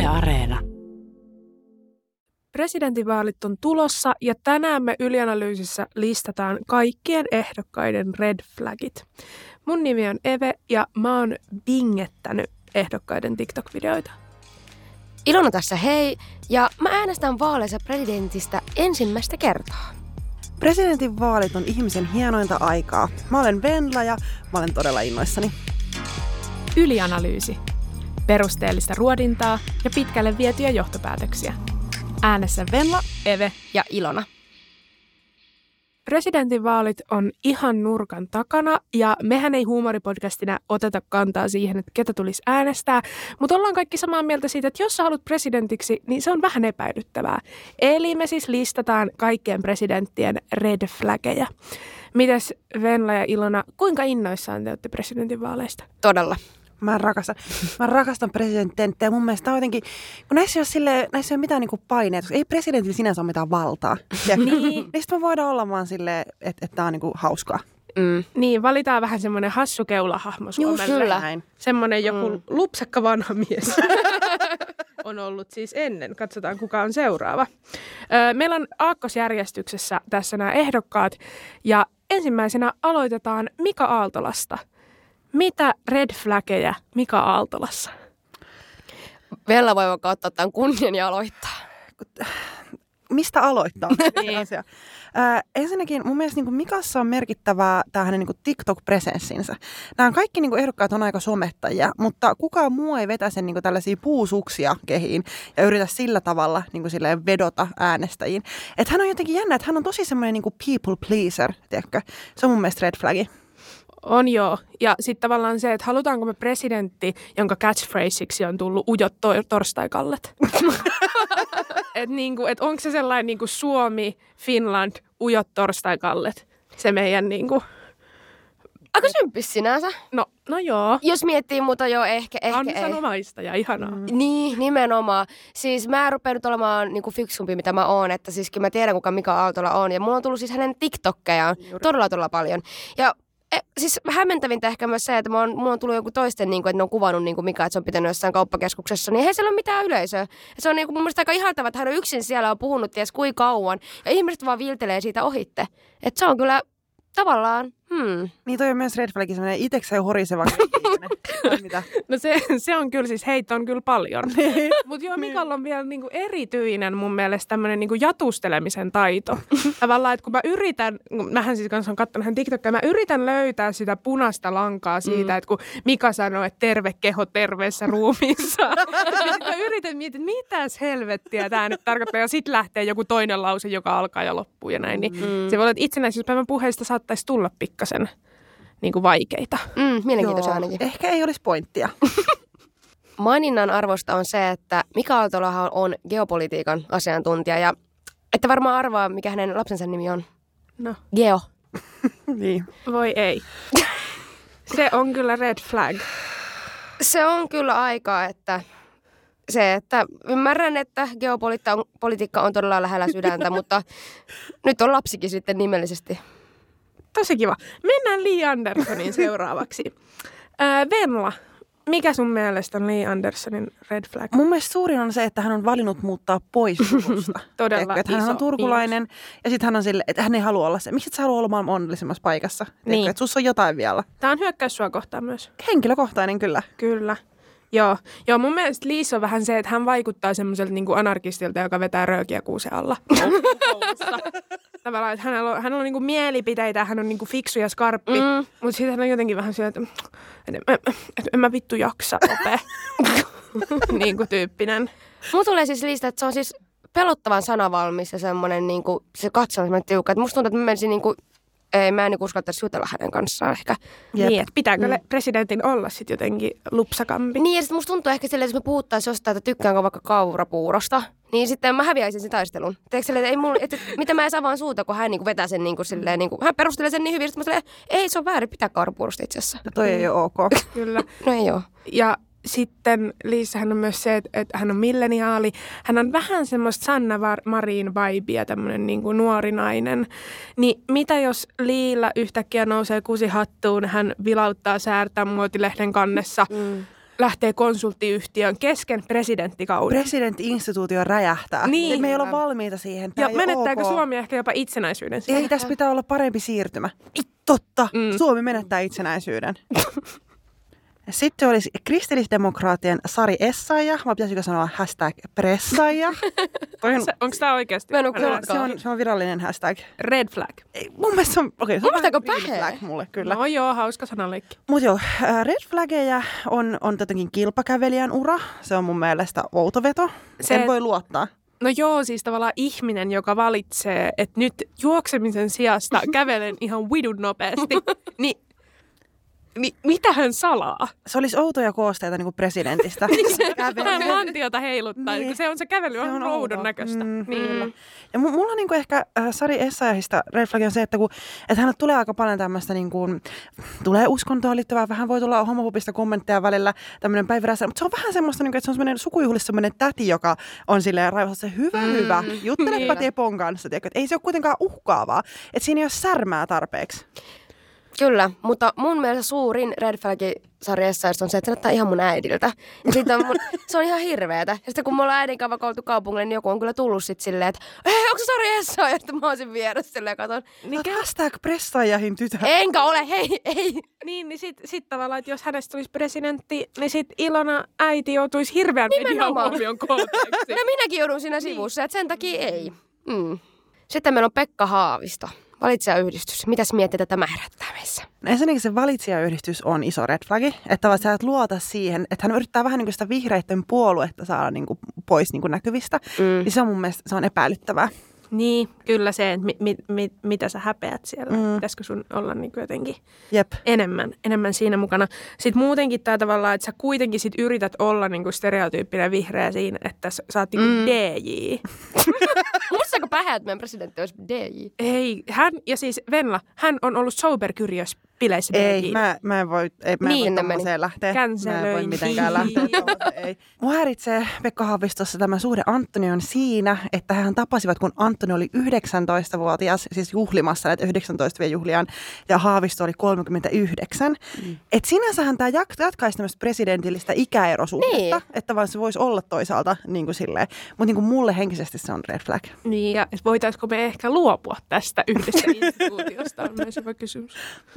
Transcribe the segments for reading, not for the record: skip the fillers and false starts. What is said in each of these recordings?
Areena. Presidentinvaalit on tulossa ja tänään me Ylianalyysissä listataan kaikkien ehdokkaiden red flagit. Mun nimi on Eve ja mä oon bingettänyt ehdokkaiden TikTok-videoita. Ilona tässä hei, ja mä äänestän vaaleissa presidentistä ensimmäistä kertaa. Presidentinvaalit on ihmisen hienointa aikaa. Mä olen Venla ja mä olen todella innoissani. Ylianalyysi. Perusteellista ruodintaa ja pitkälle vietyjä johtopäätöksiä. Äänessä Venla, Eve Ja Ilona. Presidentinvaalit on ihan nurkan takana ja mehän ei huumoripodcastina oteta kantaa siihen, että ketä tulisi äänestää, mutta ollaan kaikki samaa mieltä siitä, että jos sä haluat presidentiksi, niin se on vähän epäilyttävää. Eli me siis listataan kaikkien presidenttien red flaggeja. Mites Venla ja Ilona, kuinka innoissaan te olette presidentinvaaleista? Todella. Mä rakastan presidenttenttiä ja mun mielestä on jotenkin, kun näissä ei ole mitään niinku paineita, koska ei presidentillä sinänsä ole mitään valtaa. Niin sitten me voidaan olla vaan silleen, että tää on niinku hauskaa. Niin, valitaan vähän semmoinen hassu keulahahmo Suomelle. Kyllä. Semmoinen joku lupsakka vanha mies on ollut siis ennen. Katsotaan, kuka on seuraava. Meillä on aakkosjärjestyksessä tässä nämä ehdokkaat ja ensimmäisenä aloitetaan Mika Aaltolasta. Mitä red flaggeja Mika Aaltolassa? Vella voi vaikka ottaa tämän kunnian ja aloittaa. Mistä aloittaa? Asia. Ensinnäkin mun mielestä niin Mikassa on merkittävää tämä hänen niin TikTok-presenssinsä. Nämä kaikki niin ehdokkaat on aika somettajia, mutta kukaan muu ei vetä sen niin tällaisia puusuksia kehiin ja yritä sillä tavalla niin silleen vedota äänestäjiin. Että hän on jotenkin jännä, että hän on tosi semmoinen niin people pleaser, tiedätkö? Se on mun mielestä red flagi. On joo. Ja sitten tavallaan se, että halutaanko me presidentti, jonka catchphraseiksi on tullut ujot torstaikallet. Että niinku, et onko se sellainen niinku Suomi, Finland, ujot torstaikallet, se meidän niinku... Aika symppis sinänsä. No joo. Jos miettii, mutta joo, ehkä ei. Kansanomaista ja ihanaa. Niin, nimenomaan. Siis mä rupean nyt olemaan niinku fiksumpi, mitä mä oon, että siis mä tiedän, kuka Mika Aaltola on. Ja mulla on tullut siis hänen TikTokkejaan todella paljon. Ja siis hämmentävintä ehkä myös se, että mulla on tullut joku toisten, niin kuin, että ne on kuvannut niin kuin Mika, että se on pitänyt jossain kauppakeskuksessa, niin ei siellä ole mitään yleisöä. Ja se on niin kuin, mun mielestä aika ihaltavaa, että hän on yksin siellä on puhunut ties kuinka kauan, ja ihmiset vaan viiltelee siitä ohitte. Että se on kyllä tavallaan, Niin toi on myös red flagi, semmoinen itsekseen horiseva. Mitä? No se on kyllä siis, heitä on kyllä paljon. Mutta joo, Mikalla on vielä niinku erityinen mun mielestä tämmöinen niinku jatustelemisen taito. Tavallaan, että kun mä yritän, mähän siis kanssa on katsonut hän TikTokia, mä yritän löytää sitä punaista lankaa siitä, että kun Mika sanoo, että terve keho terveessä ruumiissa. Ja sitten mä yritän miettiä, että mitäs helvettiä tämä nyt tarkoittaa. Ja sitten lähtee joku toinen lause, joka alkaa ja loppuu ja näin. Niin se voi olla, että itsenäisyyspäivän puheista saattaisi tulla pikkasen niin kuin vaikeita. Mielenkiintoisia ainakin. Ehkä ei olisi pointtia. Maininnan arvosta on se, että Mika Aaltolahan on geopolitiikan asiantuntija ja että varmaan arvaa, mikä hänen lapsensa nimi on. No. Geo. Niin. Voi ei. Se on kyllä red flag. Se on kyllä aika, että ymmärrän, että geopolitiikka on todella lähellä sydäntä, mutta nyt on lapsikin sitten nimellisesti. Tosi kiva. Mennään Li Anderssonin seuraavaksi. Venla, mikä sun mielestä on Li Anderssonin red flag? Mun mielestä suurin on se, että hän on valinnut muuttaa pois Turusta. Todella että hän on turkulainen ja sitten hän on sille, että hän ei halua olla se. Miksi et sä halua olla maailman onnellisimmassa paikassa? Niin. Että sussa on jotain vielä. Tämä on hyökkäys sua kohtaan myös. Henkilökohtainen kyllä. Kyllä. Joo, mun mielestä Liis on vähän se, että hän vaikuttaa semmoiselta niin kuin anarkistilta, joka vetää röökiä kuusen alla. Tavallaan, että hänellä on niin kuin mielipiteitä, hän on niin kuin fiksu ja skarppi, mutta sitten hän on jotenkin vähän sillä, että en mä vittu jaksa opea. Niin kuin tyyppinen. Mulla tulee siis Liistä, että se on siis pelottavan sanavalmis ja semmoinen niin kuin, se katso on semmoinen tiukka. Että musta tuntuu, että mä menisin niin kuin, mä en uskaltaisi jutella hänen kanssaan ehkä. Niin, että pitääkö presidentin olla sitten jotenkin lupsakampi? Niin, ja sitten musta tuntuu ehkä silleen, että jos me puhuttaisiin jostain, että tykkäänkö vaikka kaurapuurosta, niin sitten mä häviäisin sen taistelun. Tiedätkö silleen, että ei mulla, että mitä mä edes avaan suuta, kun hän niinku vetää sen niinku silleen, niinku, hän perustelee sen niin hyvin, että mä silleen, ei se on väärin pitää kaurapuurosta itse asiassa. No toi ei ole ok. Kyllä. No ei oo. Ja sitten Liissahän on myös se, että hän on milleniaali. Hän on vähän semmoista Sanna Marin vibea, tämmöinen niin kuin nuori nainen. Niin mitä jos Liilla yhtäkkiä nousee kusi hattuun, hän vilauttaa säärtä muotilehden kannessa lähtee konsulttiyhtiön kesken presidenttikauden. Presidentti-instituutio räjähtää. Niin. Me ei olla valmiita siihen. Tää Ja ei menettääkö ole ok. Suomi ehkä jopa itsenäisyyden siihen? Ei, tässä pitää olla parempi siirtymä. Totta, Suomi menettää itsenäisyyden. Sitten olisi kristillisdemokraattien Sari Essayah, vai pitäisikö sanoa #pressayah? Onko tämä oikeasti? Mä en ole Se on virallinen hashtag. Red flag. Ei, mun mielestä se on, se on Mielestäkö vähän green pähee? flag mulle kyllä. No joo, hauska sanaleikki. Mutta joo, red flaggeja on tietenkin kilpakävelijän ura. Se on mun mielestä outo veto. En voi luottaa. No joo, siis tavallaan ihminen, joka valitsee, että nyt juoksemisen sijasta kävelen ihan vidun nopeasti, niin mitä hän salaa? Se olisi outoja koosteita niin kuin presidentistä. Hän lantiota heiluttaa. Niin. Se kävely Se on on roudon outo. näköistä. Kyllä. Ja mulla niinku ehkä Sari Essayahista red flag on se, että hänelle tulee aika paljon tämmöistä, niin kuin, tulee uskontoon liittyvää, vähän voi tulla homofobista kommentteja välillä, tämmöinen päivärässä, mutta se on vähän semmoista, niin kuin, että se on semmoinen sukujuhlissa semmoinen täti, joka on silleen raivassa se hyvä, juttelepa Tepon kanssa, tiedätkö? Että ei se ole kuitenkaan uhkaavaa, että siinä ei ole särmää tarpeeksi. Kyllä, mutta mun mielestä suurin red flagi sarjassa on se, että se näyttää ihan mun äidiltä. Ja sit se on ihan hirveetä. Ja sitten kun me ollaan äidin kanssa oltu kaupungille, niin joku on kyllä tullut sit silleen, että onko se Sari Essayah? Ja sitten mä olisin vieressä silleen ja katon. Hashtag pressajahin tytär. Enkä ole, hei, ei. Niin sit tavallaan, että jos hänestä tulisi presidentti, niin sit Ilona äiti joutuisi hirveän median huomion kohteeksi. No minäkin joudun siinä sivussa, että sen takia ei. Sitten meillä on Pekka Haavisto. Valitsijayhdistys. Mitäs miettii, tämä herättää meissä? Ensinnäkin se valitsijayhdistys on iso red flagi, että sä et luota siihen, että hän yrittää vähän niin kuin sitä vihreiden puoluetta saada niin kuin pois niin kuin näkyvistä. Niin se on mun mielestä se on epäilyttävää. Niin, kyllä se, että mitä sä häpeät siellä. Pitäisikö sun olla niin kuin jotenkin enemmän siinä mukana. Sitten muutenkin tämä tavallaan, että sä kuitenkin sit yrität olla niin kuin stereotyyppinen vihreä siinä, että sä oot niin kuin DJ. Muistatko pähä, että meidän presidentti olisi DJ? Ei, Venla, hän on ollut sober-kyrjös bileissä. Ei, mä en voi tommoseen lähteä. Mä en voi mitenkään lähteä. Ei. Mua häiritsee Pekka Haavistossa tämä suhde Antonion siinä, että hän tapasivat, kun Antoni oli 19-vuotias, siis juhlimassa näitä 19-vuotiaan ja Haavisto oli 39. Et sinänsähän tämä jatkaisi tämmöistä presidentillistä ikäerosuhdetta, että vaan se voisi olla toisaalta niin kuin silleen. Mutta niin kuin mulle henkisesti se on red flag. Niin, ja voitaisiko me ehkä luopua tästä yhdestä instituutiosta, on myös hyvä kysymys.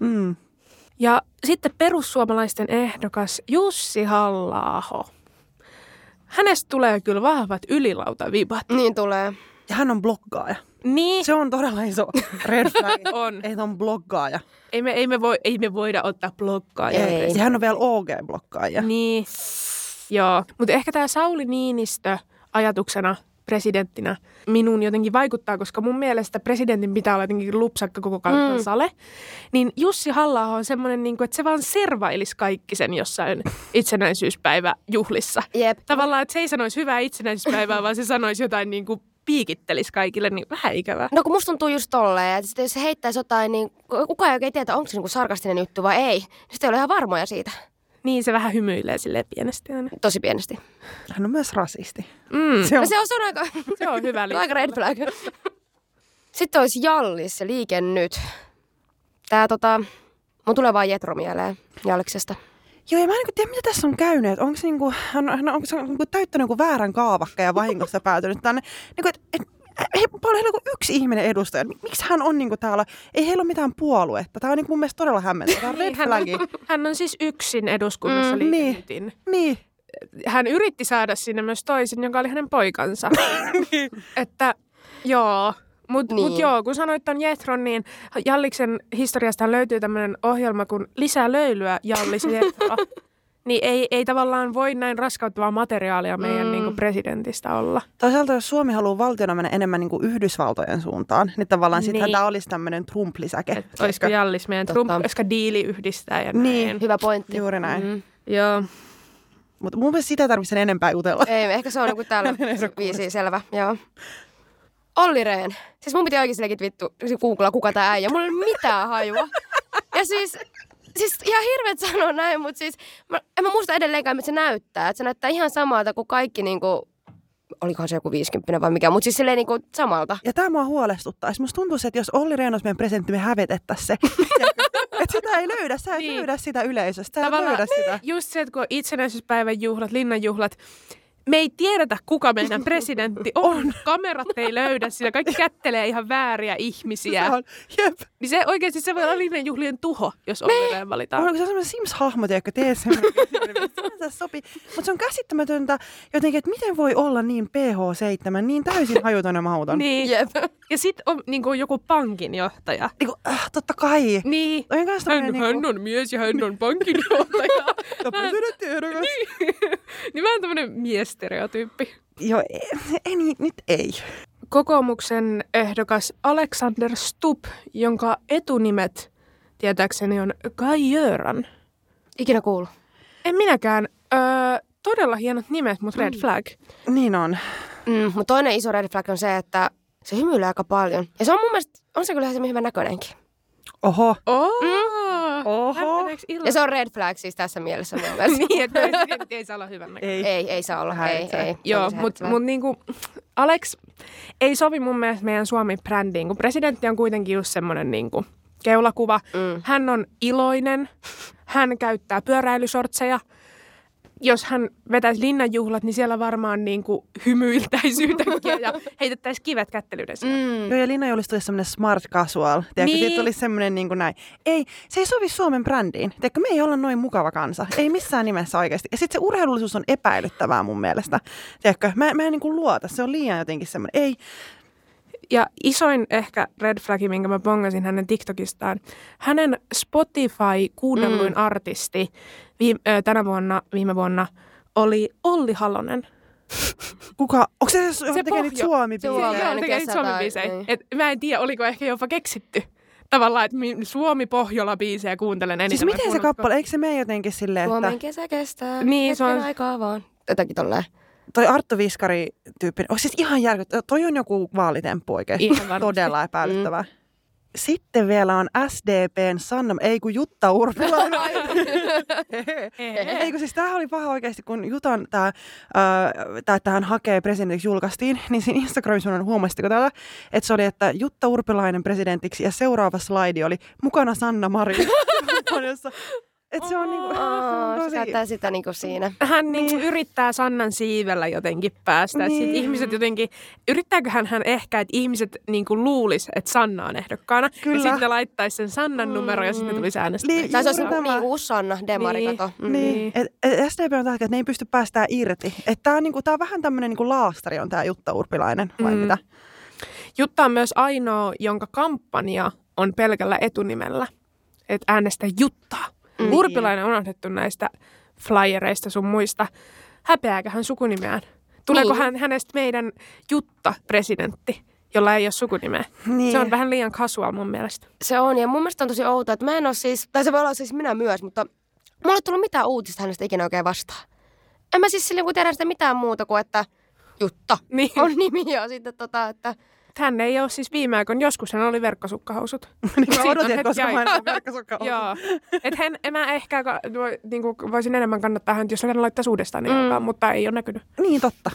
Ja sitten perussuomalaisten ehdokas Jussi Halla-aho. Hänestä tulee kyllä vahvat ylilautavibat. Niin tulee. Ja hän on bloggaaja. Niin. Se on todella iso red flag. On. Että on bloggaaja. Ei me voida ottaa bloggaajia. Ei. Ja hän on vielä OG-bloggaaja. Niin. Joo. Mutta ehkä tämä Sauli Niinistö ajatuksena presidenttinä minun jotenkin vaikuttaa, koska mun mielestä presidentin pitää olla jotenkin lupsakka koko kansalle. Niin Jussi Halla-aho on semmoinen, että se vaan servailisi kaikki sen jossain itsenäisyyspäiväjuhlissa. Jep. Tavallaan, että se ei sanoisi hyvää itsenäisyyspäivää, vaan se sanoisi jotain niin kuin piikittelisi kaikille, niin vähän ikävää. No kun musta tuntuu just tolleen, että jos se heittäisi jotain, niin kukaan ei oikein tiedä, onko se niinku sarkastinen juttu vai ei. Sitten ei ole ihan varmoja siitä. Niin, se vähän hymyilee silleen pienesti aina. Tosi pienesti. Hän on myös rasisti. Se on aika, se on hyvä liitto. aika red flag. Sitten olisi Jallis ja Liike Nyt. Tää mun tulee vaan Jetro mieleen Jalliksesta. Joo, ja mä en tiedä, mitä tässä on käynyt. Onko se, onko se täyttänyt väärän kaavakkeen ja vahingossa päätynyt tänne? Paljon kuin yksi ihminen edustaja. Miksi hän on täällä? Ei heillä ole mitään puoluetta. Tämä on mun mielestä todella hämmentävä. Tämä on red flagi. Hän on siis yksin eduskunnassa liikenytin. Niin. Hän yritti saada sinne myös toisen, joka oli hänen poikansa. Että joo. Mutta joo, kun sanoit ton Jetron, niin Jalliksen historiasta löytyy tämmöinen ohjelma kuin Lisää löylyä Jallis Jetro. Niin ei tavallaan voi näin raskauttavaa materiaalia meidän niin kuin presidentistä olla. Toisaalta jos Suomi haluaa valtiona mennä enemmän niin kuin Yhdysvaltojen suuntaan, niin tavallaan sittenhän tämä olisi tämmöinen Trump-lisäke. Olisiko Jallis meidän Trump, koska diili yhdistää ja niin. näin. Hyvä pointti. Juuri näin. Joo. Mutta mun mielestä sitä ei tarvitse enempää jutella. Ei, ehkä se on niin kuin täällä viisi selvä. Joo. Olli Rehn. Siis mun piti oikein silläkin googlaa, kuka tää äijä. Mulla ei ole mitään hajua. Ja siis ihan hirveet sanoa näin, mutta siis en mä muista edelleenkään, mitä se näyttää. Että se näyttää ihan samalta kuin kaikki niinku, olikohan se joku 50 vai mikä, mutta siis silleen niinku samalta. Ja tämä mua huolestuttaa. Musta tuntuu, että jos Olli Rehn olisi meidän presidentti, me hävetettäisiin se. Että sitä ei löydä, sä et löydä sitä yleisöstä, sä et löydä sitä. Just se, että kun on itsenäisyyspäivän juhlat, linnanjuhlat, me ei tiedetä, kuka meidän presidentti on. Kamerat ei löydä sitä. Kaikki kättelee ihan vääriä ihmisiä. Se on, jep. Niin se oikeasti se voi olla linnanjuhlien tuho, jos uudelleen valitaan. On se on semmoinen Sims-hahmo, joka tee semmoinen. Se sopii. Mutta se on käsittämätöntä jotenkin, että miten voi olla niin PH7, niin täysin hajuton ja mauton. Niin. Jep. Ja sit on niinku joku pankinjohtaja. Niinku, totta kai. Niin. Hän on mies ja hän on pankinjohtaja. Presidentti-ehdokas. Niin vähän tämmönen miesstereotyyppi. Joo, ei, nyt ei. Kokoomuksen ehdokas Alexander Stubb, jonka etunimet tietääkseni on Kai Göran. Ikinä kuulu. En minäkään. Todella hienot nimet, mutta red flag. Niin on. Mutta toinen iso red flag on se, että se hymyilee aika paljon. Ja se on mun mielestä, on se kyllä ihan hyvän näköinenkin. Oho. Oho. Ja se on red flag siis tässä mielessä mun mielestä. Niin, että presidentti ei saa olla hyvän näköinen. Ei saa olla. Ei. Joo, mutta niinku Alex ei sovi mun mielestä meidän Suomi-brändiin, kun presidentti on kuitenkin just semmoinen niinku keulakuva. Hän on iloinen, hän käyttää pyöräilysortseja. Jos hän vetäisi linnanjuhlat, niin siellä varmaan niinku hymyiltäisi yhtäkkiä ja heitettäisi kivet kättelyydessä. Joo, ja linnanjuhlissa tulisi semmoinen smart casual. Tiedätkö, Niin. siitä tulisi semmoinen niin kuin näin. Ei, se ei sovi Suomen brändiin. Tiedätkö, me ei olla noin mukava kansa. Ei missään nimessä oikeasti. Ja sitten se urheilullisuus on epäilyttävää mun mielestä. Tiedätkö, mä en niin kuin luota. Se on liian jotenkin semmoinen. Ei. Ja isoin ehkä red flagi, minkä mä bongasin hänen TikTokistaan, hänen Spotify-kuunnelluin artisti viime vuonna oli Olli Halonen. Kuka? Onko se tekee niitä Suomi-biisejä? Joo, tekee niitä Suomi-biisejä. Mä en tiedä, oliko ehkä jopa keksitty. Tavallaan, että Suomi-Pohjola-biisejä kuuntelen eniten. Siis miten se kappale? Eikö se mene jotenkin silleen, että... Suomen kesä kestää, niin, se on aikaa vaan. Jotakin tolleen. Toi Arttu Viskari-tyyppinen, onko siis ihan järkyttävää? Toi on joku vaalitemppu oikeasti. Todella epäilyttävää. Sitten vielä on SDPn Sanna, ei kun Jutta Urpilainen. Ei kun siis tämähän oli paha oikeasti, kun Jutan että hän hakee presidentiksi julkaistiin, niin siinä Instagramissa huomasitteko tätä, että se oli, että Jutta Urpilainen presidentiksi ja seuraava slaidi oli mukana Sanna Marin. Että se on niinku... Se käyttää sitä niinku siinä. Hän niinku yrittää Sannan siivellä jotenkin päästä. Niin. Sitten ihmiset jotenkin, yrittääköhän hän ehkä, että ihmiset niinku luulis, että Sanna on ehdokkaana. Kyllä. Ja sitten ne laittaisi sen Sannan numero ja sitten tulisi äänestämään. Niin, Tai se olisi juuri tämä. niinku uusi Sanna, demari, kato. Niin. SDP on tällä, että ne ei pysty päästään irti. Että tää on vähän tämmöinen niinku laastari on tää Jutta Urpilainen, vai mitä? Jutta on myös ainoa, jonka kampanja on pelkällä etunimellä. Että äänestä Juttaa. Urpilainen on unohdettu näistä flyereista sun muista. Häpeääkö hän sukunimeään? Tuleeko hänestä meidän Jutta-presidentti, jolla ei ole sukunimeä? Niin. Se on vähän liian casual mun mielestä. Se on, ja mun mielestä on tosi outoa, että mä en ole siis, tai se voi olla siis minä myös, mutta mulla ei tullut mitään uutista hänestä ikinä oikein vastaan. En mä siis silleen tiedä sitä mitään muuta kuin, että Jutta Niin. on nimi ja sitten että... Hän ei ole siis viime aikoina, joskus hän oli verkkosukkahousut. Mä odotin, koska mä en verkkosukkahousut. Joo. Että mä ehkä niinku, voisin enemmän kannattaa häntä, jos hän laittaisi uudestaan niin mutta ei ole näkynyt. Niin, totta.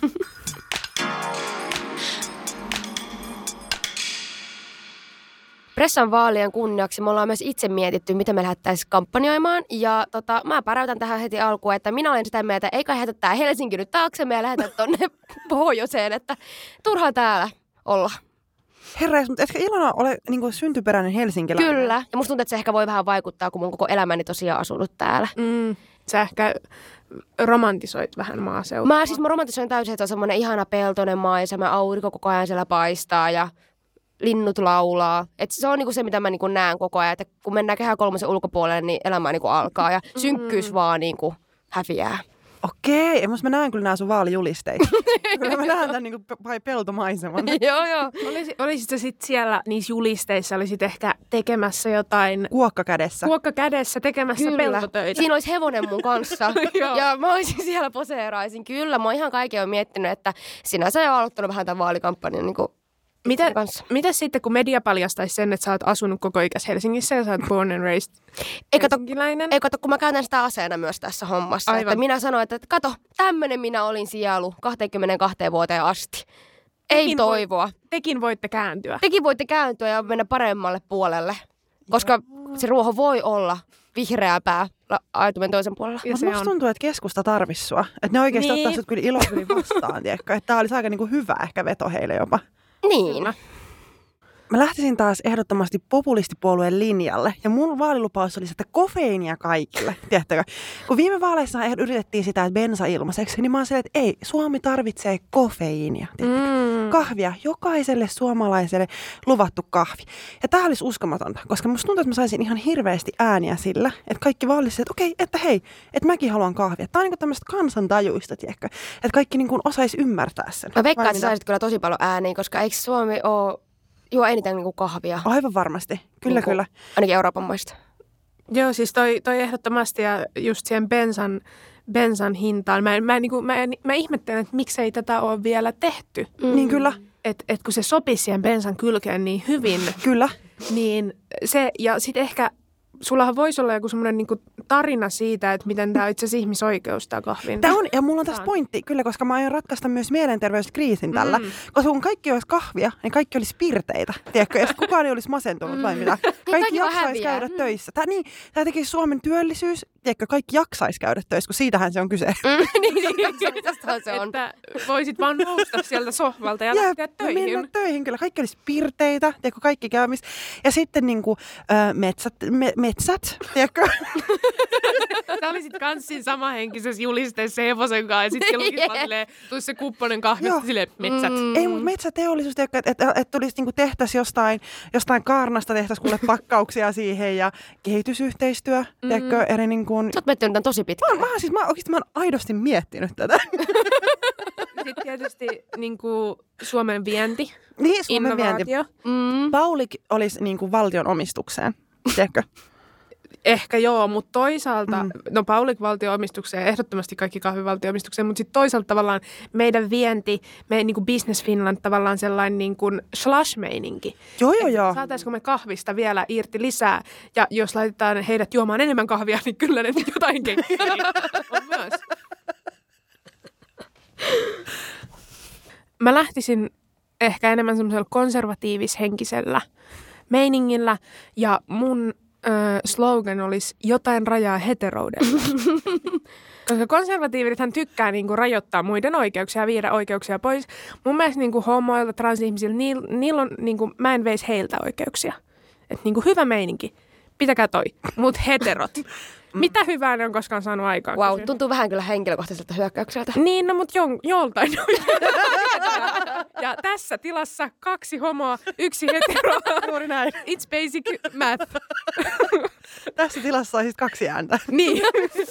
Pressan vaalien kunniaksi me ollaan myös itse mietitty, miten me lähdettäisiin kampanjoimaan. Ja mä päräytän tähän heti alkuun, että minä olen sitä mieltä, että eikä lähetä tää Helsinki nyt taaksemme ja lähetä tonne pohjoiseen, että turhaa täällä olla. Herra, mutta etkö Ilona ole niin syntyperäinen helsinkiläinen? Kyllä. Ja musta tuntuu, että se ehkä voi vähän vaikuttaa, kun mun koko elämäni tosiaan asunut täällä. Sä ehkä romantisoit vähän maaseutua. Mä romantisoin täysin, että on semmoinen ihana peltoinen maisema, aurinko koko ajan siellä paistaa ja linnut laulaa. Et se on niinku se, mitä mä niinku näen koko ajan. Että kun mennään Kehä kolmosen ulkopuolelle, niin elämä niinku alkaa ja synkkyys vaan niinku häviää. Okei, mä näen kyllä nämä sun vaalijulisteita. Kyllä mä näen tämän niinku peltomaiseman. Joo. Olisit sä sit siellä niissä julisteissa, olisit ehkä tekemässä jotain... Kuokka kädessä. Kuokka kädessä tekemässä peltotöitä. Siinä olisi hevonen mun kanssa. Ja mä olisin siellä poseeraisin. Kyllä, mä oon ihan kaiken on miettinyt, että sinä sä jo aloittanut vähän tämän vaalikampanjan niinku Mitä sitten, kun media paljastaisi sen, että sä oot asunut koko ikäs Helsingissä ja sä oot born and raised helsinkiläinen? Ei kato, kun mä käytän sitä aseena myös tässä hommassa. Aivan. Että minä sanoin, että kato, tämmönen minä olin sielu 22 vuoteen asti. Ei toivoa. Tekin voitte kääntyä. Tekin voitte kääntyä ja mennä paremmalle puolelle. Koska se ruoho voi olla vihreämpää aitumen toisen puolella. Mutta musta tuntuu, että keskusta tarvisi sua. Että ne oikeasti ottaa sut kyllä iloisesti vastaan, tiedätkö? Että tää olisi aika niinku hyvä ehkä veto heille jopa. Niin. Mä lähtisin taas ehdottomasti populistipuolueen linjalle. Ja mun vaalilupaus oli, että kofeiinia kaikille. Tiedättekö? Kun viime vaaleissa yritettiin sitä, että bensa ilmaiseksi, niin mä oon silleen, että ei, Suomi tarvitsee kofeiinia. Kahvia. Jokaiselle suomalaiselle luvattu kahvi. Ja tää olisi uskomatonta, koska musta tuntuu, että mä saisin ihan hirveästi ääniä sillä, että kaikki vaalisivat, että okei, että hei, että mäkin haluan kahvia. Tää on niinku tämmöistä kansantajuista, tiedätkö? Että kaikki niinku osais ymmärtää sen. Mä veikkaan, että sä saisit kyllä tosi paljon ääniä, koska eikö Suomi ole juo eniten niinku kahvia? Aivan varmasti. Kyllä, niin kyllä. Ainakin Euroopan maista. Joo, siis toi ehdottomasti ja just siihen bensan hintaan. Mä ihmettelen, että miksei tätä ole vielä tehty. Niin kyllä. Et kun se sopisi siihen bensan kylkeen niin hyvin. Kyllä. Niin se, ja sitten ehkä sullahan voisi olla joku semmoinen niinku tarina siitä, että miten tämä on itse asiassa ihmisoikeus, tämä kahvin. Tämä on, ja mulla on tässä pointti, kyllä, koska mä aion ratkaista myös mielenterveyskriisin tällä. Koska kun kaikki olisi kahvia, niin kaikki olisi pirteitä. Tiedätkö, jos kukaan ei olisi masentunut vai mitä. Kaikki jaksaisi käydä töissä. Tämä tekisi Suomen työllisyys, tiedätkö, kaikki jaksaisi käydä töissä, kun siitähän se on kyse. Tästähän se on. Että voisit vaan nousta sieltä sohvalta ja lähteä töihin. Mennä töihin, kyllä. Kaikki olisi pirteitä, tiedätkö, kaikki käymistä. Ja sitten niinku, metsät, tiedätkö? Sä olisit kans siinä samahenkisessä julisteessa hevosen kanssa ja sitten tulisi se kupponen kahvista silleen metsät. Ei, mutta metsäteollisuus, että tulisi niinku tehtäisi jostain kaarnasta tehtäisi kuule pakkauksia siihen ja kehitysyhteistyö, tiedätkö, eri niinku... Sä oot miettinyt tämän tosi pitkään. Mä oon aidosti miettinyt tätä. Sitten tietysti niinku Suomen vienti, niin, Suomen innovaatio. Vienti. Paulik olisi niinku valtion omistukseen, tiedätkö? Ehkä joo, mutta toisaalta, no Paulik valtio-omistukseen, ehdottomasti kaikki kahvivaltio-omistukseen, mutta sitten toisaalta tavallaan meidän vienti, meidän niin kuin Business Finland tavallaan sellainen niin kuin slash-meininki. Joo. Saataisiko me kahvista vielä irti lisää, ja jos laitetaan heidät juomaan enemmän kahvia, niin kyllä ne jotain keksii on myös. Mä lähtisin ehkä enemmän semmoisella konservatiivis-henkisellä meiningillä, ja mun slogan olisi jotain rajaa heteroudelle. Koska konservatiivithan tykkää niinku rajoittaa muiden oikeuksia ja viedä oikeuksia pois. Mun mielestä niinku homoilta, transihmisillä, niillä on, niinku, mä en veisi heiltä oikeuksia. Että niinku hyvä meininki, pitäkää toi. Mut heterot. Mitä hyvää ne on koskaan saanut aikaan? Wow, tuntuu vähän kyllä henkilökohtaiselta hyökkäykseltä. Niin, no mut joltain. Ja tässä tilassa 2 homoa, 1 hetero. Juuri näin. It's basic math. Tässä tilassa on siis 2 ääntä. Niin.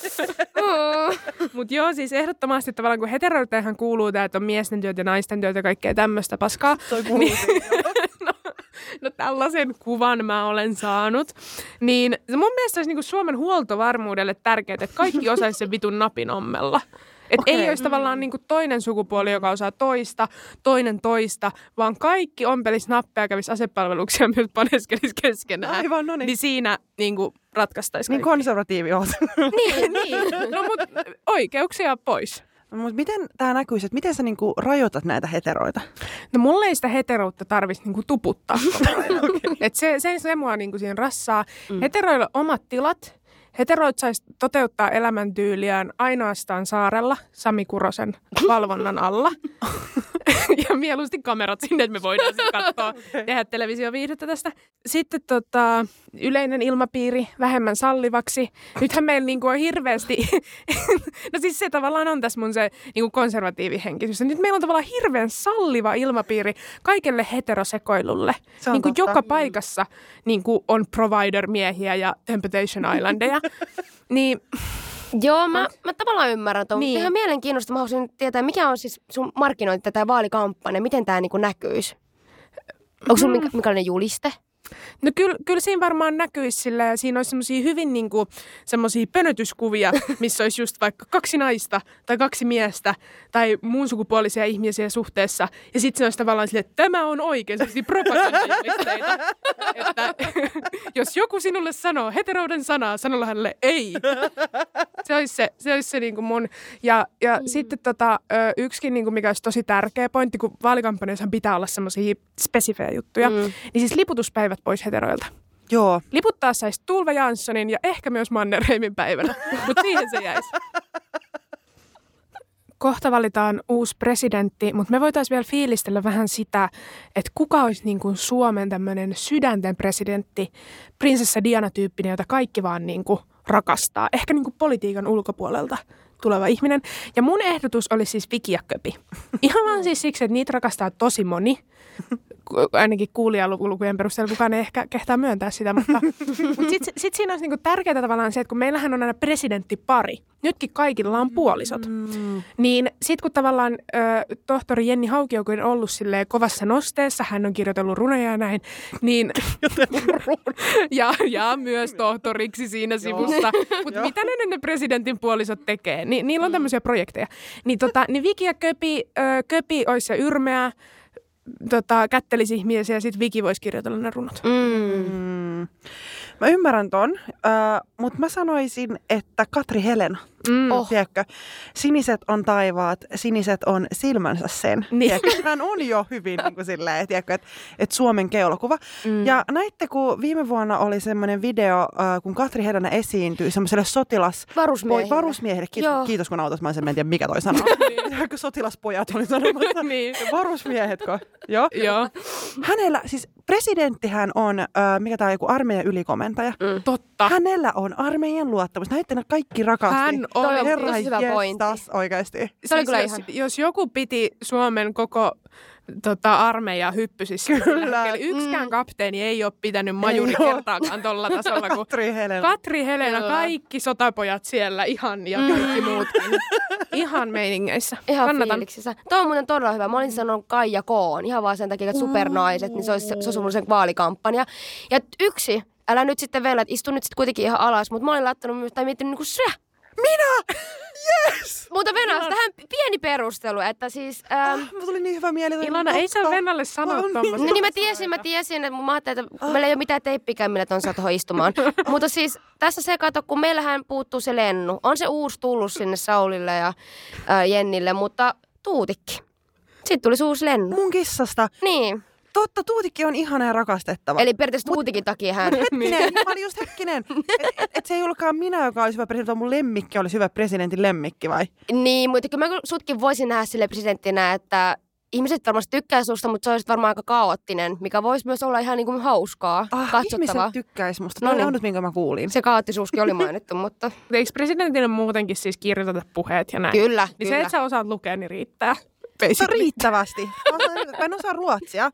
Mutta joo, siis ehdottomasti tavallaan kun heteroiteihin kuuluu tämä, että on miesten työt ja naisten työt ja kaikkea tämmöistä paskaa. Toi kuuluu niin, no tällaisen kuvan mä olen saanut. Niin mun mielestä olisi niinku Suomen huoltovarmuudelle tärkeää, että kaikki osaisi sen vitun napin ommella. Että ei olisi tavallaan niinku toinen sukupuoli, joka osaa toinen toista, vaan kaikki ompelisi nappeja, kävisi asepalveluksia myös paneskelisi keskenään. Aivan, no niin. Niin siinä niinku ratkaistaisi niin konservatiivi olet. niin. No mut oikeuksia pois. No, mutta miten tämä näkyisi, että miten sä niinku rajoitat näitä heteroita? No mulle ei sitä heteroutta tarvitsisi niinku tuputtaa. Et se mua niinku siihen rassaa. Heteroilla omat tilat. Heteroit saisi toteuttaa elämäntyyliään ainoastaan saarella Sami Kurosen valvonnan alla. Ja mieluusti kamerat sinne, että me voidaan sitten katsoa, tehdä televisioviihdettä tästä. Sitten yleinen ilmapiiri vähemmän sallivaksi. Nythän meillä niinku on hirveästi, no siis se tavallaan on tässä mun se niinku konservatiivihenkisyys. Nyt meillä on tavallaan hirveän salliva ilmapiiri kaikelle heterosekoilulle. Niinku joka paikassa niinku on provider-miehiä ja Temptation Islandeja. Niin... Joo, mä tavallaan ymmärrän tuon. Niin. Ihan mielenkiinnosta. Mä haluaisin tietää, mikä on siis sun markkinointi tätä vaalikampanja, miten tää niinku näkyisi? Onko sun minkälainen juliste? No kyllä siinä varmaan näkyisi sillä ja siinä olisi semmoisia hyvin niinku semmoisia pönötyskuvia, missä olisi just vaikka 2 naista tai 2 miestä tai muun sukupuolisia ihmisiä suhteessa. Ja sitten se olisi tavallaan silleen, että tämä on oikein, semmoisia propagandajulisteita. Että jos joku sinulle sanoo heterouden sanaa, sanolla hänelle ei. Se olisi se niinku mun. Ja sitten yksikin, niinku, mikä olisi tosi tärkeä pointti, kun vaalikampanjoissa pitää olla semmoisia spesifejä juttuja, niin siis liputuspäivät pois heteroilta. Joo. Liputtaa saisi Tulva Janssonin ja ehkä myös Mannerheimin päivänä, mutta siihen se jäisi. Kohta valitaan uusi presidentti, mutta me voitaisiin vielä fiilistellä vähän sitä, että kuka olisi niin kuin Suomen tämmöinen sydänten presidentti, prinsessa Diana-tyyppinen, jota kaikki vaan niin kuin rakastaa. Ehkä niin kuin politiikan ulkopuolelta tuleva ihminen. Ja mun ehdotus oli siis Viki ja Köpi. Ihan vaan siis siksi, että niitä rakastaa tosi moni. Ainakin kuulijalukujen perusteella kukaan ei ehkä kehtaa myöntää sitä, mutta sit siinä olisi niinku tärkeää tavallaan se, että kun meillähän on aina presidenttipari, nytkin kaikilla on puolisot, niin sitten kun tavallaan tohtori Jenni Haukio on ollut kovassa nosteessa, hän on kirjoitellut runoja ja näin, niin ja myös tohtoriksi siinä sivussa, mutta mitä ne presidentin puolisot tekee, niin niillä on tämmöisiä projekteja. Niin Viki ja Köpi olisi se yrmeä, kättelisi ihmisiä ja sitten Viki voisi kirjoitella ne runot. Mä ymmärrän ton, mutta mä sanoisin, että Katri Helena. Tiedätkö, siniset on taivaat, siniset on silmänsä sen. Niin. Hän on jo hyvin niin kuin silleen, tiedätkö, että Suomen keulakuva. Ja näitte, kun viime vuonna oli semmoinen video, kun Katri Helena esiintyi semmoiselle varusmiehelle. Kiitos kun autas, mä en tiedä mikä toi sana. Sotilaspojat oli sanomassa. Niin. Varusmiehetkö? Joo. Hänellä, siis presidenttihän on, mikä tää on, joku armeijan ylikomentaja. Totta. Hänellä on armeijan luottamus. Näitte, ne kaikki rakasti. Hän on tosi hyvä pointti. Oikeasti. Se oli kyllä ihan. Jos joku piti Suomen koko armeija hyppysissä. Kyllä. Eli yksikään kapteeni ei ole pitänyt majuri kertaakaan tolla tasolla kuin Katri Helena, kaikki sotapojat siellä ihan ja kaikki muutkin. Ihan meiningeissä. Ihan fiiliksissä. Tuo on muuten todella hyvä. Mä olin sanonut Kaija Koon, ihan vaan sen takia, että supernaiset, niin se olisi ollut sen vaalikampanja. Ja yksi, älä nyt sitten vielä, että istu nyt sitten kuitenkin ihan alas, mutta mä olin laittanut myös, tai miettinyt niin kuin Minä! Yes! Mutta Venäjä, tähän pieni perustelu, että siis... Mä tulin niin hyvä mieli. Ilona, ei saa Venäjälle sanoa tuommoista. Niin mä tiesin, että mä ajattelin, että meillä ei ole mitään teippikään, millä ton saa tuohon istumaan. Mutta siis tässä se kato, kun meillähän puuttuu se Lennu. On se uusi tullut sinne Saulille ja Jennille, mutta Tuutikki. Sitten tuli se uusi Lennu. Mun kissasta. Niin. Totta, Tuutikki on ihana ja rakastettava. Eli periaatteessa Tuutikin takia hän. Hetkinen, mä olin just hetkinen. Et se ei ollutkaan minä, joka olisi hyvä presidentti, vaan mun lemmikki olisi hyvä presidentin lemmikki, vai? Niin, mutta kyllä mä sutkin voisin nähdä sille presidenttinä, että ihmiset varmasti tykkää susta, mutta se olisi varmaan aika kaoottinen, mikä voisi myös olla ihan niin kuin hauskaa, katsottavaa. Ihmiset tykkäisi musta. Tämä oli ainut, minkä mä kuulin. Se kaoottisuuskin oli mainittu, mutta... Eikö presidentille muutenkin siis kirjoiteta puheet ja näin? Kyllä, niin se, että sä osaat lukea, niin riittää. Se on riittävästi. Mä en osaa ruotsia.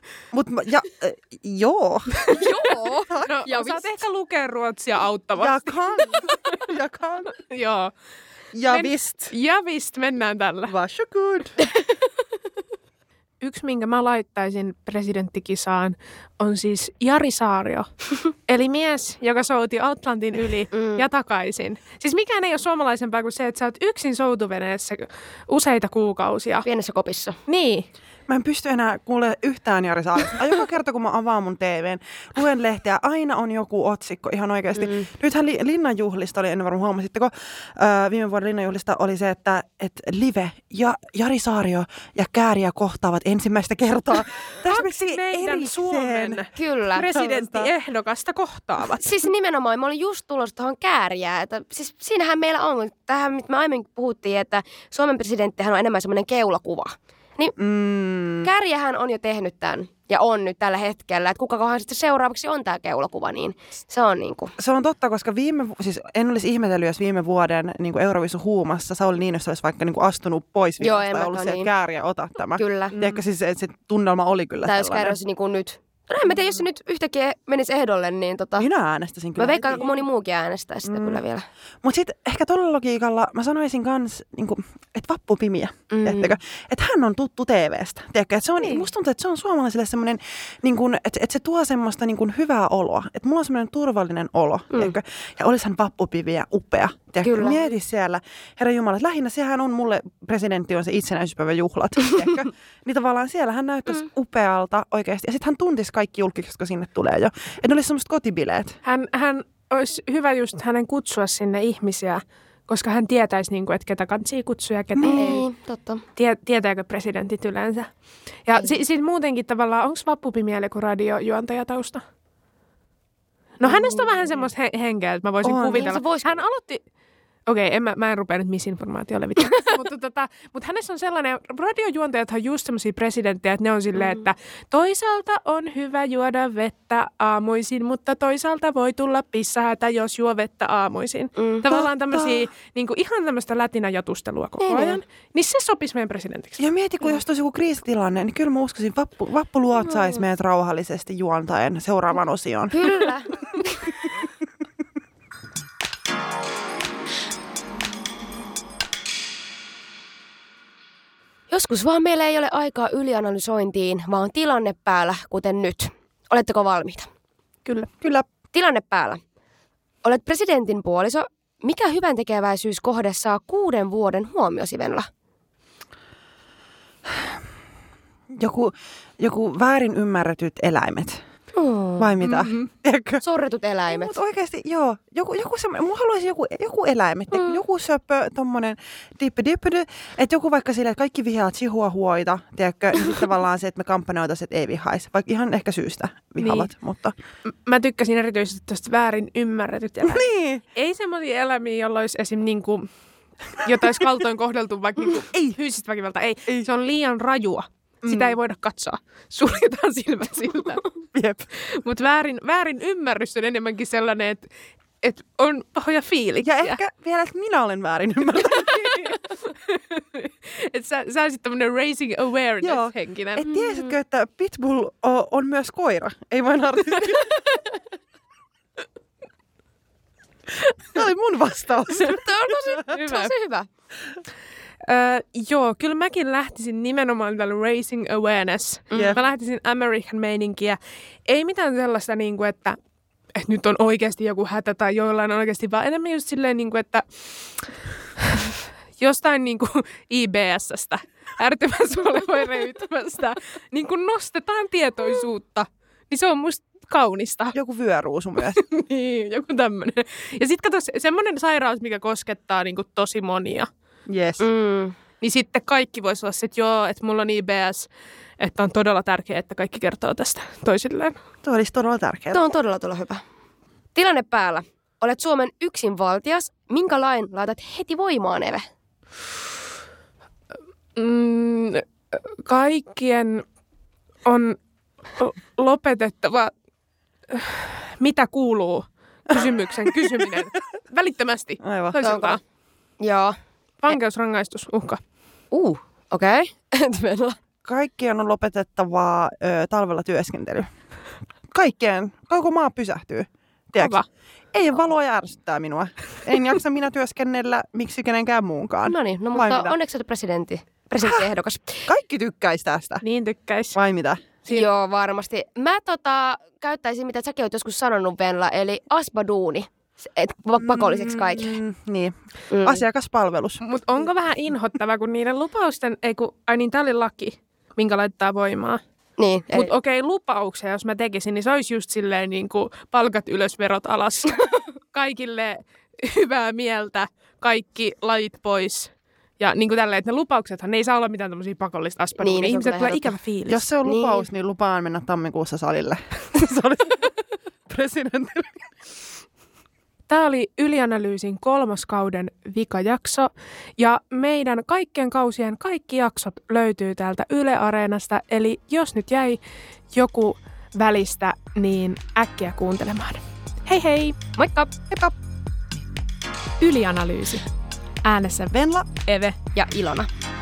Joo. Joo. No, ja osaat ehkä lukea ruotsia auttavasti. Jag kan. Joo. Ja vist, mennään tällä. Varsågod. Yksi, minkä mä laittaisin presidenttikisaan, on siis Jari Saario. Eli mies, joka souti Atlantin yli ja takaisin. Siis mikään ei ole suomalaisempaa kuin se, että sä oot yksin soutuveneessä useita kuukausia. Pienessä kopissa. Niin. Mä en pysty enää kuulemaan yhtään Jari Saariosta. Joka kerta, kun mä avaan mun TVn, luen lehteä, aina on joku otsikko ihan oikeasti. Nythän Linnanjuhlista oli, en varmaan huomasitteko, viime vuoden Linnanjuhlista oli se, että live ja Jari Saario ja Kääriä kohtaavat ensimmäistä kertaa. Kaksi meidän Suomen presidenttiehdokasta kohtaavat. Siis nimenomaan, mä olin just tulossa tuohon Kääriään. Että, siis siinähän meillä on, tähän mitä me aiemmin puhuttiin, että Suomen presidenttihän on enemmän semmoinen keulakuva. Niin Kääriähän on jo tehnyt tämän ja on nyt tällä hetkellä, että kukakohan sitten seuraavaksi on tämä keulakuva, niin se on niinku. Se on totta, koska siis en olisi ihmetellyt, jos viime vuoden niinku Euroviisun huumassa Sauli Niinistö olisi vaikka niinku astunut pois ja ollut se, että Kääriä ota tämä. Kyllä. Tiedätkö, siis se tunnelma oli kyllä sellainen. Tämä olisi niinku nyt. En mä tiedä, jos se nyt yhtäkkiä menisi ehdolle, niin Minä äänestäisin kyllä. Mä veikkaan, että moni muukin äänestää sitä kyllä vielä. Mutta sitten ehkä tuolla logiikalla mä sanoisin kans, niinku, että Vappu Pimiä, että hän on tuttu TV:stä. Että se on, musta tuntuu, että se on suomalaisille semmoinen, niinku, että se tuo semmoista niinku, hyvää oloa. Että mulla on semmoinen turvallinen olo. Ja olisihan Vappu Pimiä upea. Mieti siellä, Herra Jumala, että lähinnä sehän on mulle, presidentti on se itsenäisyyspäivän juhlat. Niin tavallaan siellä hän näyttäisi upealta oikeasti. Ja sitten hän tuntisi kaikki julkikset, jotka sinne tulee jo. Että ne olisi semmoiset kotibileet. Hän olisi hyvä just hänen kutsua sinne ihmisiä, koska hän tietäisi, niin kuin, että ketä kantsii kutsuja ja ketä ei. Totta. Tietääkö presidentit yleensä? Ja sitten muutenkin tavallaan, onko Vappu Pimiä joku radiojuontajatausta? No hänestä on vähän semmoista henkeä, että mä voisin kuvitella. Niin Hän aloitti... Okei, mä en rupea nyt misinformaatioon levittämään, mutta hänessä on sellainen, radiojuontajathan on just semmoisia presidenttejä, että ne on silleen, että toisaalta on hyvä juoda vettä aamuisin, mutta toisaalta voi tulla pissahätä, jos juo vettä aamuisin. Tavallaan tämmöisiä, niinku ihan tämmöistä lätinäjatustelua koko ajan, niin se sopisi meidän presidentiksi. Ja mieti, kun jos olisi joku kriisitilanne, niin kyllä mä uskoisin, Vappu luotsaisi meidät rauhallisesti juontaen seuraavan osion. Kyllä. Joskus vaan meillä ei ole aikaa ylianalysointiin, vaan tilanne päällä, kuten nyt. Oletteko valmiita? Kyllä. Tilanne päällä. Olet presidentin puoliso. Mikä hyväntekeväisyyskohde saa 6 vuoden huomiosi, Venla? Joku väärin ymmärretyt eläimet. Vai mitä? Sorretut eläimet. Mutta oikeasti, joo. Mun haluaisi joku eläimet. Joku söpö, tommonen dippidyppedy. Että joku vaikka silleen, että kaikki vihaat chihuahuoita, tiedätkö? Niin tavallaan se, että me kampanjoitaisiin, että ei vihaisi. Vaikka ihan ehkä syystä vihavat, niin. Mutta... Mä tykkäsin erityisesti tästä väärin ymmärretyt eläimet. Niin. Ei semmoisia eläimiä, joilla olisi esim. Niinku, jota olisi kaltoin kohdeltu vaikka niinku, ei fyysistä väkivalta. Ei. Se on liian rajua. Sitä ei voida katsoa. Suljetaan silmät siltä. Jep. Mutta väärin ymmärrys on enemmänkin sellainen, että on pahoja fiiliksiä. Ja ehkä vielä, että minä olen väärin ymmärtänyt. Että sä olisit tämmöinen raising awareness-henkinen. Et tiesitkö, että Pitbull on myös koira, ei vain artisti. Tämä oli mun vastaus. Tämä on tosi hyvä. Joo, kyllä mäkin lähtisin nimenomaan tällä raising awareness. Mä lähtisin American meininkiä. Ei mitään sellaista, niin kuin, että nyt on oikeasti joku hätä tai jollain on oikeasti, vaan enemmän just silleen, niin kuin, että jostain niin kuin IBS:stä, ärtymäsuoleoireytymästä, niin kuin nostetaan tietoisuutta. Niin se on musta kaunista. Joku vyöruusu myös. Niin, joku tämmöinen. Ja sitten kato, semmoinen sairaus, mikä koskettaa niin kuin tosi monia. Yes. Niin sitten kaikki voisi olla se, että joo, että mulla on IBS, että on todella tärkeää, että kaikki kertoo tästä toisilleen. Tuo olisi todella tärkeää. Tuo on todella hyvä. Tilanne päällä. Olet Suomen yksinvaltias. Minkä lain laitat heti voimaan, Eve? Kaikkien on lopetettava, mitä kuuluu kysymyksen kysyminen välittömästi. Aivan. Toisiltaan. Joo. Vankeusrangaistus, uhka. Okei. Kaikkien on lopetettavaa talvella työskentely. Koko maa pysähtyy. Ei valoa ärsyttää minua. En jaksa minä työskennellä, miksi kenenkään muunkaan. No niin, mutta onneksi olet presidenttiehdokas. Kaikki tykkäisi tästä. Niin tykkäisi. Vai mitä? Joo, varmasti. Mä käyttäisin, mitä säkin oot joskus sanonut, Venla, eli aspaduuni. Pakolliseksi kaikille. Niin. Asiakaspalvelus. Mutta onko vähän inhottava, kun niiden lupausten, tää oli laki, minkä laittaa voimaan. Niin. Mutta okei, lupauksia, jos mä tekisin, niin se olisi just silleen niin kuin palkat ylös, verot alas. Kaikille hyvää mieltä, kaikki lait pois. Ja niin kuin tälleen, että ne lupauksethan, ne ei saa olla mitään tämmöisiä pakollista aspaduunia. Niin, ihmiset tulee ikävä fiilis. Jos se on lupaus, niin lupaan mennä tammikuussa salille. Se oli presidentille. Tämä oli Ylianalyysin 3. kauden vikajakso ja meidän kaikkien kausien kaikki jaksot löytyy täältä Yle Areenasta. Eli jos nyt jäi joku välistä, niin äkkiä kuuntelemaan. Hei hei! Moikka! Heippa! Ylianalyysi. Äänessä Venla, Eve ja Ilona.